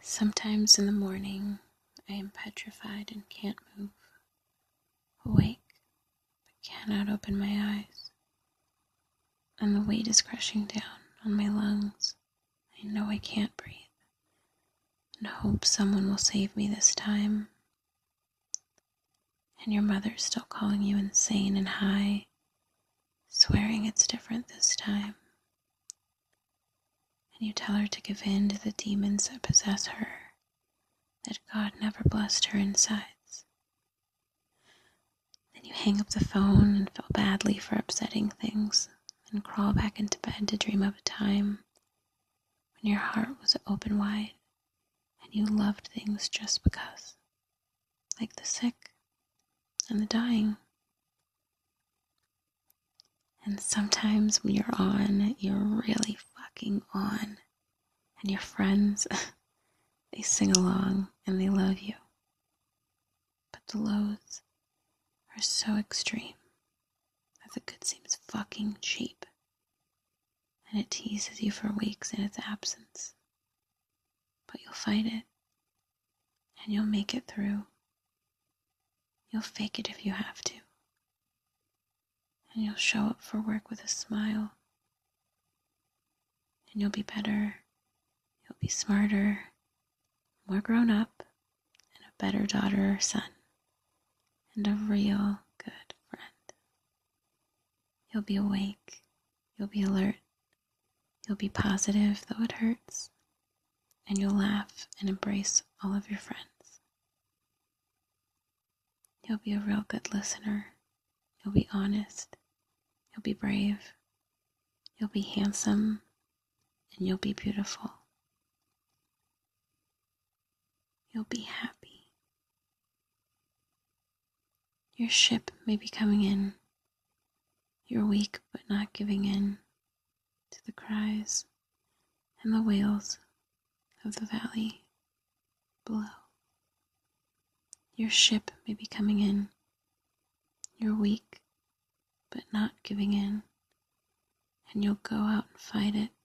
Sometimes in the morning, I am petrified and can't move. Awake, but cannot open my eyes. And the weight is crushing down on my lungs. I know I can't breathe, and hope someone will save me this time. And your mother's still calling you insane and high, swearing it's different this time. And you tell her to give in to the demons that possess her, that God never blessed her insides. Then you hang up the phone and feel badly for upsetting things, and crawl back into bed to dream of a time when your heart was open wide and you loved things just because, like the sick and the dying. And sometimes when you're on, you're really fucking on, and your friends, they sing along and they love you. But the lows are so extreme that the good seems fucking cheap, and it teases you for weeks in its absence. But you'll fight it, and you'll make it through. You'll fake it if you have to, and you'll show up for work with a smile, and you'll be better, you'll be smarter, more grown up, and a better daughter or son, and a real good friend. You'll be awake, you'll be alert, you'll be positive though it hurts, and you'll laugh and embrace all of your friends. You'll be a real good listener, you'll be honest, you'll be brave, you'll be handsome, and you'll be beautiful. You'll be happy. Your ship may be coming in. You're weak but not giving in to the cries and the wails of the valley below. Your ship may be coming in. You're weak but not giving in, and you'll go out and fight it